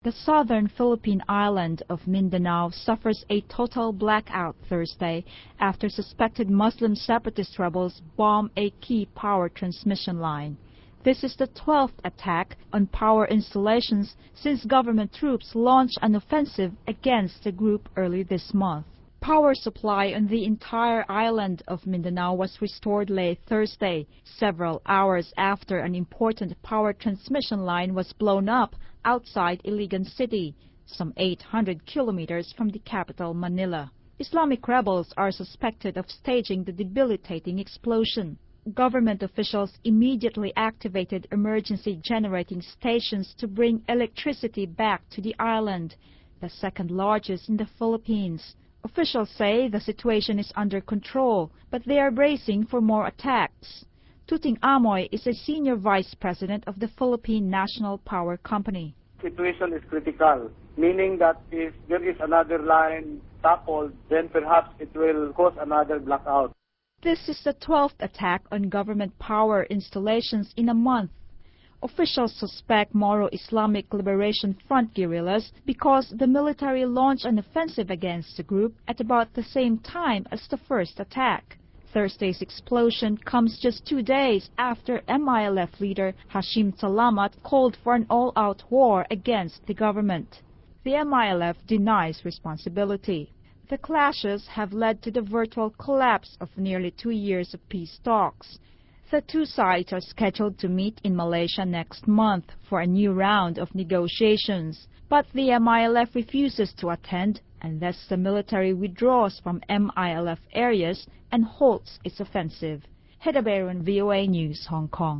The southern Philippine island of Mindanao suffers a total blackout Thursday after suspected Muslim separatist rebels bomb a key power transmission line. This is the 12th attack on power installations since government troops launched an offensive against the group early this month. Power supply on the entire island of Mindanao was restored late Thursday, several hours after an important power transmission line was blown up outside Iligan City, some 800 kilometers from the capital Manila. Islamic rebels are suspected of staging the debilitating explosion. Government officials immediately activated emergency generating stations to bring electricity back to the island, the second largest in the Philippines. Officials say the situation is under control, but they are bracing for more attacks. Tuting Amoy is a senior vice president of the Philippine National Power Company. The situation is critical, meaning that if there is another line toppled, then perhaps it will cause another blackout. This is the 12th attack on government power installations in a month. Officials suspect Moro Islamic Liberation Front guerrillas because the military launched an offensive against the group at about the same time as the first attack. Thursday's explosion comes just 2 days after MILF leader Hashim Salamat called for an all-out war against the government. The MILF denies responsibility. The clashes have led to the virtual collapse of nearly 2 years of peace talks. The two sides are scheduled to meet in Malaysia next month for a new round of negotiations, but the MILF refuses to attend, and thus the military withdraws from MILF areas and halts its offensive. Heda Bayron, VOA News, Hong Kong.